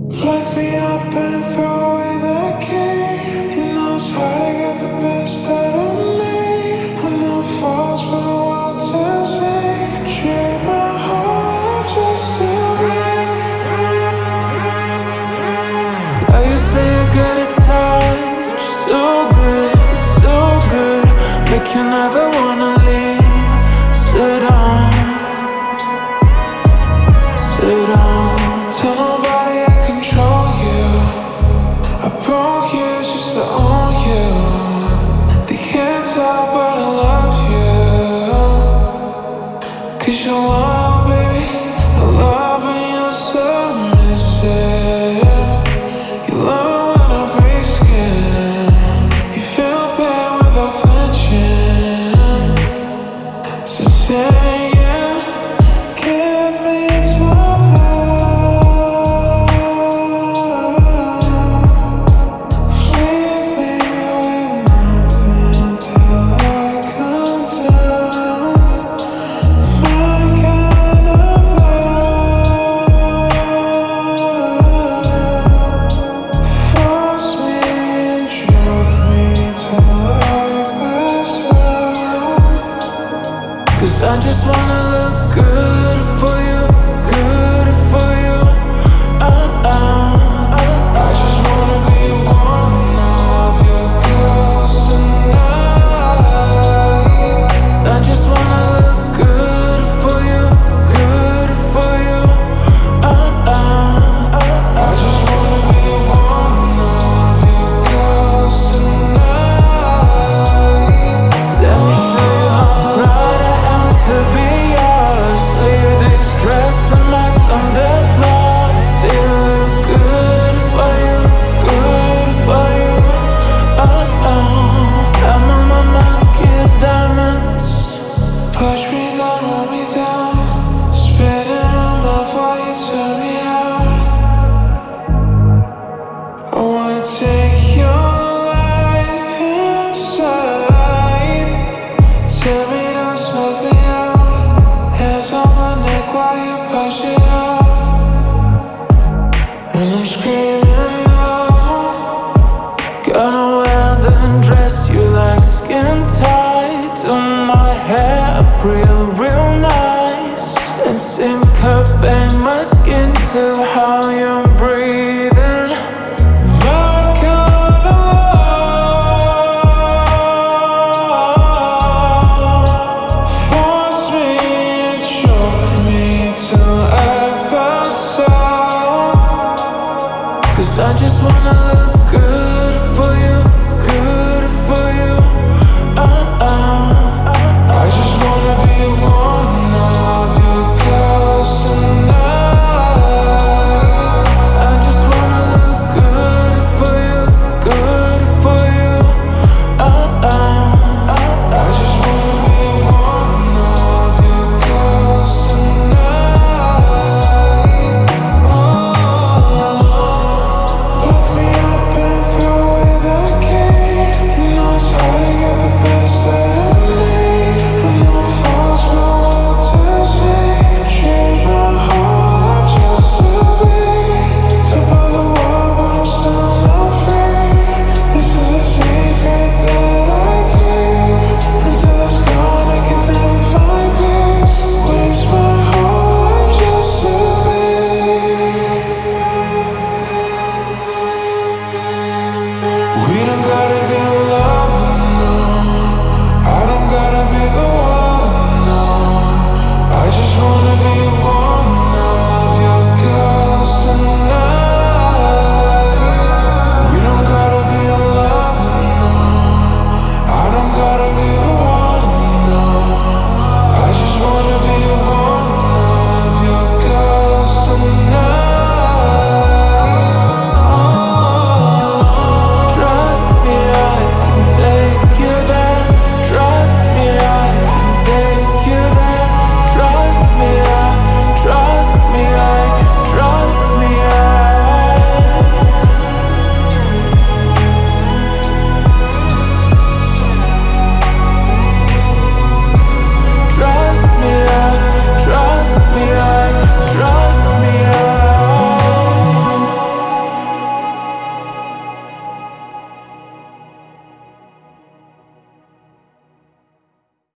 Lock me up and throw away the key. He knows how to get the best out of me. I'm no false for the world to see. Trade my heart just to be. I used to say you're good at touch, so good, so good. Make you never wanna leave. Sit down, sit down. Tell nobody I control you. I broke you just to own you. They can't tell but I love you. 'Cause you're loyal, baby. I love when you're submissive. You love when I break skin. You feel pain without flinching. So say yeah, give me tough love. Leave me with nothing till I come down. My kind of love. Force me and choke me till I pass out. 'Cause I just wanna look good for you, good for you. I just wanna be one of your girls tonight. I just wanna look good for you, good for you. I just wanna be one of your girls tonight. Let me show you how proud I am to be yours. Leave this dress a mess on the floor. Still look good for you, good for you. And my mama kiss diamonds. Push me down, hold me down. Spit in my mouth while you turn me out. I wanna take your life inside. Tell me to snuff me out. Hands on my neck while you push it out. And I'm screaming out. Gonna wear the dress you like, skin tight. Do my hair up real nice. And syncopate my skin to how you're breathing. My kind of love. Force me and choke me till I pass out. 'Cause I just wanna look